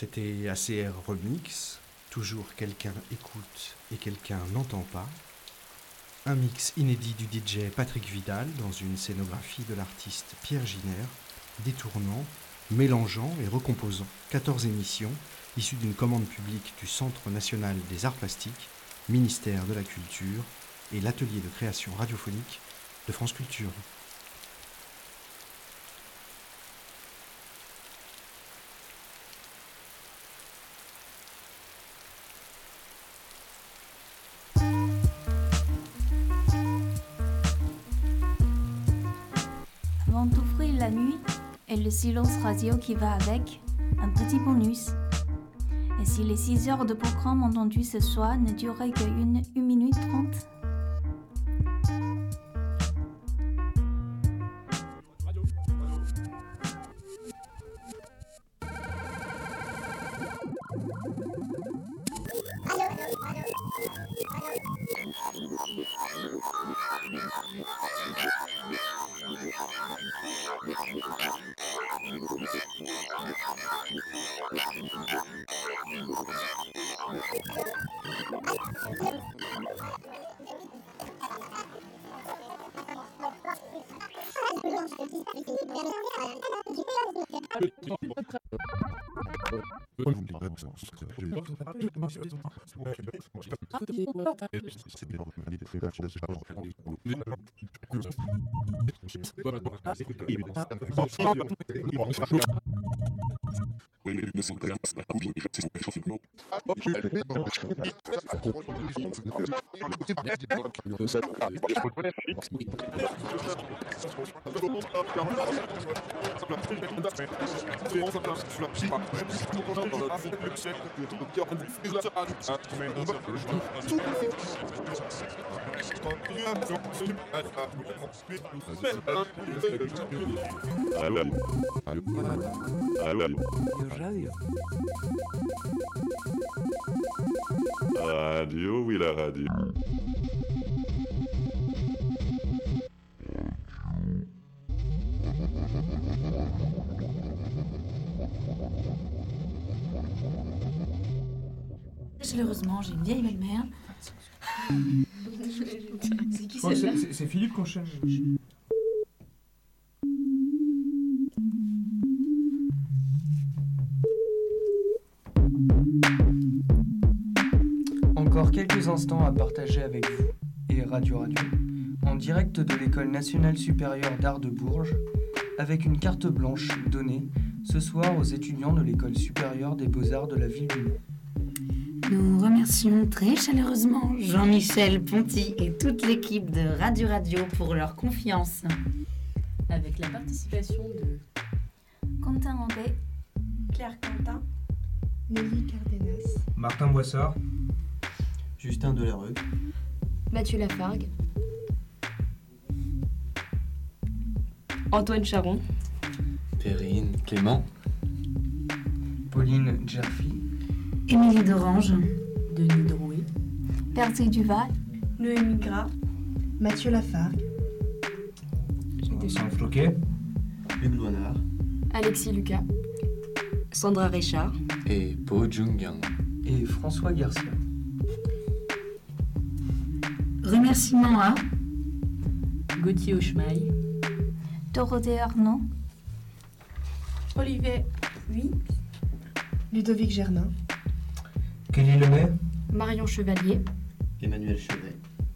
C'était ACR Remix, toujours quelqu'un écoute et quelqu'un n'entend pas. Un mix inédit du DJ Patrick Vidal dans une scénographie de l'artiste Pierre Giner, détournant, mélangeant et recomposant 14 émissions issues d'une commande publique du Centre national des arts plastiques, ministère de la Culture et l'atelier de création radiophonique de France Culture. Avant d'ouvrir la nuit et le silence radio qui va avec, un petit bonus. Et si les 6 heures de programme entendus ce soir ne duraient que 1 minute 30? Radio, oui, la radio. Chaleureusement, j'ai une vieille belle-mère. C'est qui celle-là ? C'est Philippe qu'on cherche. Encore quelques instants à partager avec vous et Radio, en direct de l'École nationale supérieure d'art de Bourges, avec une carte blanche donnée ce soir aux étudiants de l'École supérieure des beaux-arts de la ville du Mans. Nous remercions très chaleureusement Jean-Michel Ponty et toute l'équipe de Radio pour leur confiance. Avec la participation de Quentin Ambé, Claire Quentin, Nelly Cardenas, Martin Boissard, Justin Delarue, Mathieu Lafargue, Antoine Charon, Perrine Clément, Pauline Gerfi, Émilie d'Orange, Denis Drouet, Percy Duval, Noémie Gras, Mathieu Lafargue, Vincent Floquet, Hugues Loinard Alexis Lucas, Sandra Richard et Po Jung-yang et François Garcia. Remerciements à Gauthier Auchemaille, Dorothée Arnaud, Olivier Oui, Ludovic Germain, Kelly Lemay, Marion Chevalier, Emmanuel Chevet.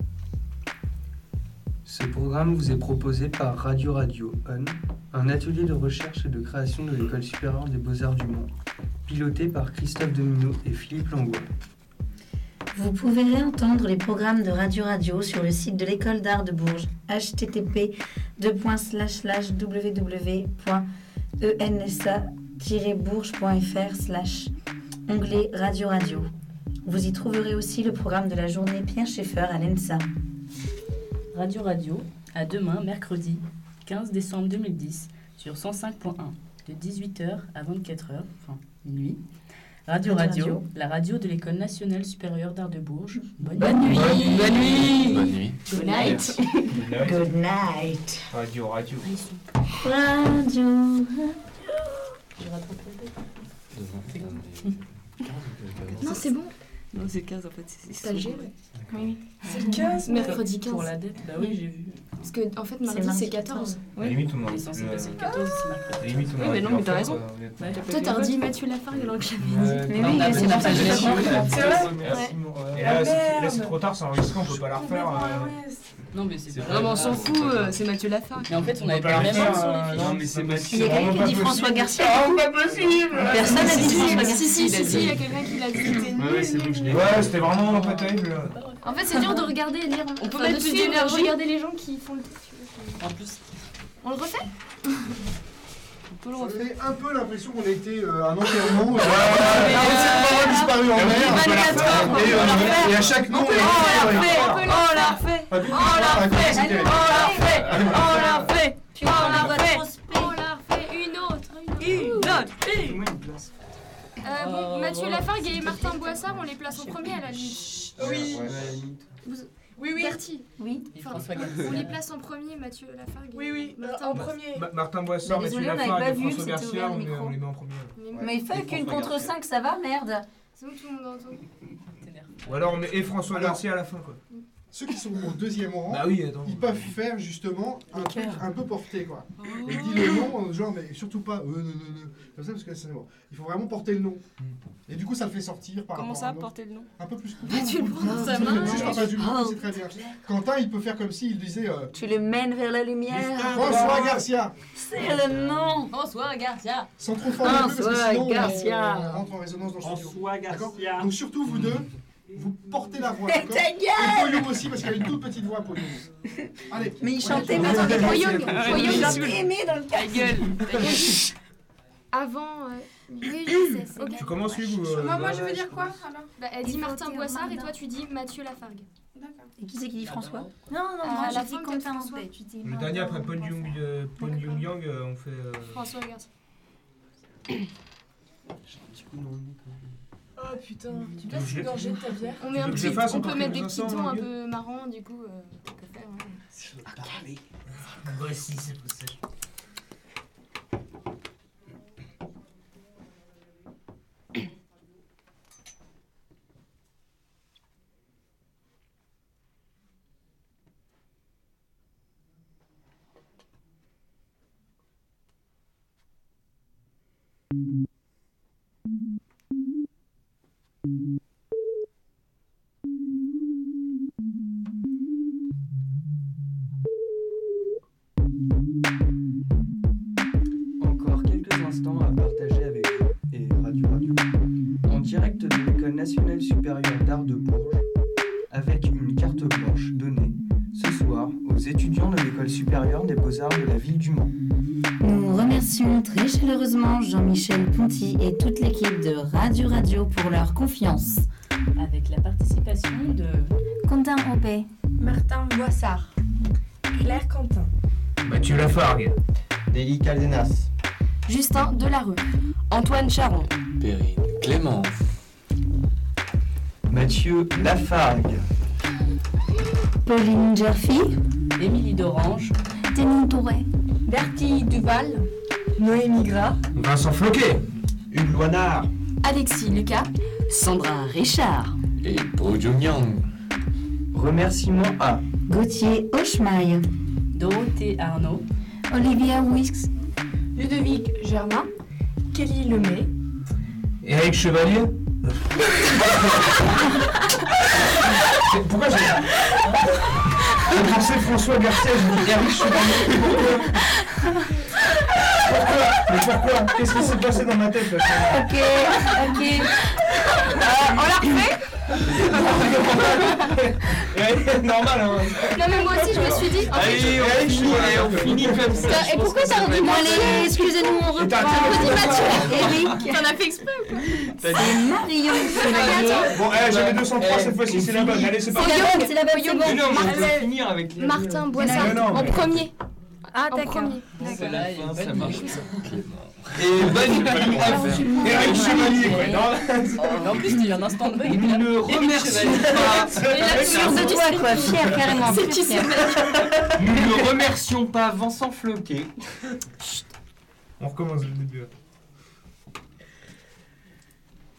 Ce programme vous est proposé par Radio On, un atelier de recherche et de création de l'École supérieure des beaux-arts du Mans, piloté par Christophe Domino et Philippe Langlois. Vous pouvez réentendre les programmes de Radio sur le site de l'École d'art de Bourges, http://www.ensa-bourges.fr/onglet Radio. Vous y trouverez aussi le programme de la journée Pierre Schaeffer à l'ENSA. Radio, à demain, mercredi 15 décembre 2010, sur 105.1, de 18h à 24h, enfin minuit. Radio, la radio de l'École nationale supérieure d'art de Bourges. Bonne nuit. Bonne nuit. Good night. Good night. Radio. Radio. J'ai rattrapé le Non, c'est bon. Non, c'est le 15 en fait. T'as le G, ouais. Oui. C'est le 15. Mercredi 15. Pour la date, bah oui, j'ai vu. Parce que, en fait, mardi, mardi c'est 14. À la limite, on Il est censé passer le 14, c'est mercredi. À la limite, on Oui, aurait mais pu non, leur mais t'as faire, raison. honnêtement. Ouais. Toi, t'as redit Mathieu Lafargue alors que j'avais dit. Ouais. Mais Non, oui, on a c'est la pas fin de de Merci. C'est vrai. Merci, mon- Ouais. Et là, Ah, c'est merde. trop tard, c'est enregistré, on peut pas la refaire. Non, mais c'est pas Non, mais on grave. s'en fout, c'est Mathieu Lafargue. Mais en fait, on peut avait pas pas la le même refaire, nom sur les fiches. non, mais c'est Il y a possible. quelqu'un qui a dit François Garcia. Pas possible. Personne n'a dit François Si, Garcia. si, il y a quelqu'un qui l'a dit. Ouais, c'est bon, je l'ai. Ouais, c'était vraiment pas terrible. En fait, c'est dur de regarder et lire. On peut Enfin, mettre de plus suivre, d'énergie. regarder les gens qui font le texte. En plus, On le refait? on peut le refaire. J'avais un peu l'impression qu'on était à un enterrement. Ouais, On a disparu en mer. 24 heures. Et à chaque nom, On l'a refait. On l'a refait. On l'a refait. On l'a refait. Tu vas la On l'a refait. Une autre. Bon, Mathieu Lafargue et Martin Boissard, on les place en premier à la limite. Oui. Oui, oui. Bertie. Oui. Et François Garcia. On les place en premier, Mathieu Lafargue. Oui, oui. Martin En Boissard. premier. Martin Boissard, Bah, Mathieu désolé, on n'avait Lafargue pas et vu, François c'était Garcia, ouvert le micro. on les met en premier. Mais il fait qu'une contre 5, ça va, merde. C'est bon, tout le monde a entendu. Ou alors on met et François Alors, Garcia à la fin, quoi. Ceux qui sont au deuxième rang, Bah oui, attends. ils peuvent faire justement un truc un peu porté, quoi. Et il dit le nom, genre, mais surtout pas comme ça, parce que c'est bon. Il faut vraiment porter le nom. Et du coup, ça le fait sortir par Comment rapport ça, à un autre. porter le nom? Un peu plus. Tu le prends dans sa main. Si je parle pas du nom, c'est très bien. Quentin, il peut faire comme s'il disait Tu le mènes vers la lumière. François Garcia, C'est le nom. François Garcia. sans trop fort non plus, parce que François sinon Garcia. on rentre en résonance dans le studio. François D'accord. Garcia. Donc surtout vous deux, vous portez la voix, d'accord. Ta gueule. Et Poyum aussi, parce qu'il a une toute petite voix, Poyum. Allez. Mais il on y chantait va. pas dans les Poyong. Il chantait aimé dans le Ta gueule. Avant. Oui, je sais. Ok. Tu commences, Hugo Moi, je veux dire quoi alors? Bah, elle Il dit faut Martin dire Boissard et Martin. toi tu dis Mathieu Lafargue. D'accord. Et qui c'est qui dit François Non, À moi la j'ai dit fin, Quentin en François. fait. Tu dis Le Martin, dernier après Paul François. Jung-yang, on fait. François Garcia. Oh putain. Tu places une gorgée de ta bière? On met un veux que petit, je fasse on encore peut mettre des quelques petits instants, tons un Guy peu marrants du coup. On peut faire. Ouais. Voici, c'est possible. Encore quelques instants à partager avec vous et Radio Radio. En direct de l'École nationale supérieure d'art de Bourges, avec une carte blanche donnée ce soir aux étudiants de l'École supérieure des beaux-arts de la ville du Mans. Nous remercions très chaleureusement Jean-Michel Ponty et toute l'équipe de Radio Radio pour leur confiance. Avec la participation de Quentin Aubé. Martin Boissard. Claire Quentin. Mathieu Lafargue. Nelly Cardenas. Justin Delarue. Antoine Charon. Perrine Clémence. Mathieu Lafargue. Pauline Jerfi, Émilie d'Orange, Ténin Touré. Bertie Duval. Noémie Gras. Vincent Floquet. Hugues Loinard. Alexis Lucas. Sandra Richard, Et Po Jung-yang. Remerciements à Gauthier Hochemaille, Dorothée Arnaud, Olivia Wix. Ludovic Germain. Kelly Lemay. Eric Chevalier. Pourquoi j'ai pensé François Garcia, j'ai dit Eric Chevalier. Mais pourquoi? Qu'est-ce qui s'est passé dans ma tête là? Ok. On l'a refait? Normal hein. Non mais moi aussi je me suis dit. En fait, on finit comme ça. Et pourquoi t'as redit moi allez, excusez-nous, on reprend. Eric, T'en as fait exprès ou quoi? c'est Marion Chevalier. Bon, j'avais 203 cette fois-ci, c'est la bonne. Allez, c'est parti. C'est la bonne, c'est bon. Mais non, mais on peut finir avec les... Martin Boissard Mais non, en mais- premier. Ah En d'accord. premier. celle-là est Ça bonne. marche. Et bonne Eric Chevalier, quoi. Non, Mais en plus, il y a un instant de bug. Nous ne remercions pas... Sûr de toi, quoi, fier carrément. C'est qui fier. Nous ne remercions pas Vincent Floquet. on recommence le début.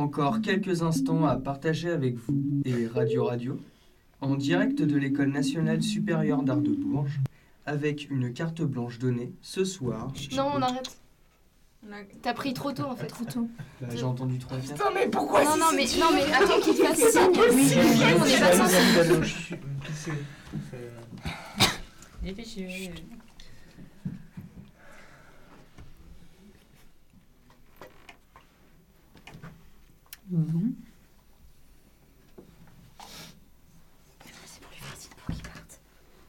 Encore quelques instants à partager avec vous et Radio Radio, en direct de l'École nationale supérieure d'art de Bourges, avec une carte blanche donnée ce soir. Non, on arrête. T'as pris trop tôt en fait. Trop tôt. Bah, j'ai entendu 3 4. Putain, mais pourquoi Non, mais attends qu'il te fasse signe. On est pas censé. Dépêchez. Bon. C'est pour lui faire signe pour qu'il parte.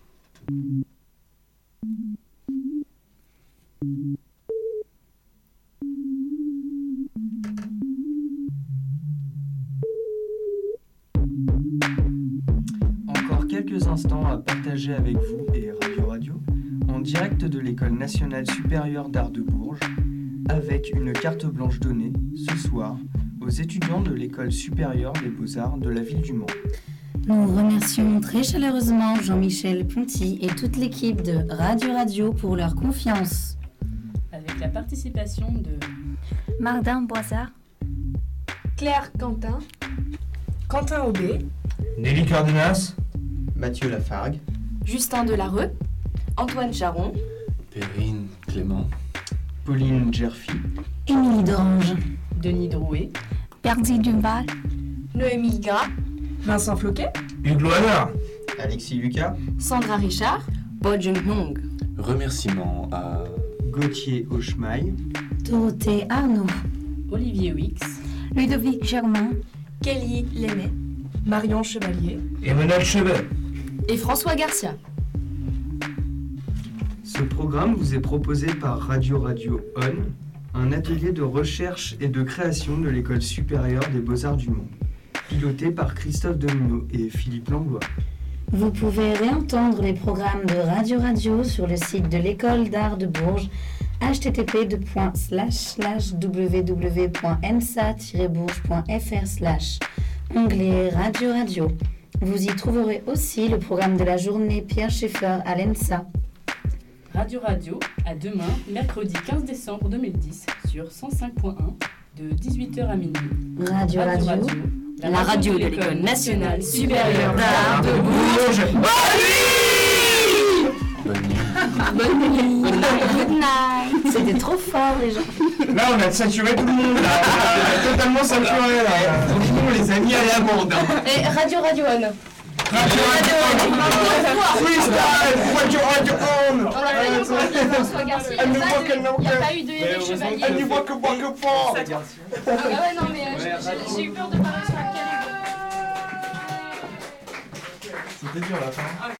Encore quelques instants à partager avec vous et Radio Radio, en direct de l'École nationale supérieure d'art de Bourges, avec une carte blanche donnée ce soir aux étudiants de l'École supérieure des beaux-arts de la ville du Mans. Nous remercions très chaleureusement Jean-Michel Ponty et toute l'équipe de Radio Radio pour leur confiance. Avec la participation de Martin Boissard, Claire Quentin, Quentin Aubé, Nelly Cardenas, Mathieu Lafargue. Justin Delarue, Antoine Charon, Perrine Clément. Pauline Gerfi, Émilie Dorange, Denis Drouet, Bertie Duval, Noémie Gras, Vincent Floquet, Hugues Loanard, Alexis Lucas. Sandra Richard, Bo Jung-hong. Remerciements à Gauthier Auchemaille, Dorothée Arnaud, Olivier Wix, Ludovic Germain, Kelly Lenné, Marion Chevalier Emmanuel Chevet. et François Garcia. Ce programme vous est proposé par Radio Radio On, un atelier de recherche et de création de l'École supérieure des beaux-arts du Mans, piloté par Christophe Domino et Philippe Langlois. Vous pouvez réentendre les programmes de Radio Radio sur le site de l'École d'art de Bourges, http://www.ensa-bourges.fr/ onglet Radio Radio. Vous y trouverez aussi le programme de la journée Pierre Schaeffer à l'ENSA. Radio Radio, à demain, mercredi 15 décembre 2010, sur 105.1, de 18h à minuit. Radio Radio, la radio de l'École nationale supérieure d'art de Bourges. Bonne nuit. Bonne nuit. Good night. C'était trop fort les gens. Là, on a saturé tout le monde, là. On a totalement saturé, là. Franchement, on les a mis à l'amende. Et Radio Radio On. Freestyle, Radio Radio On. On l'a fait pour François Garcia. Il n'y a pas eu de Eric Chevalier. And you walk fort. Ah ouais, non, mais j'ai eu peur de pas réussir à caler. C'était dur, la fin.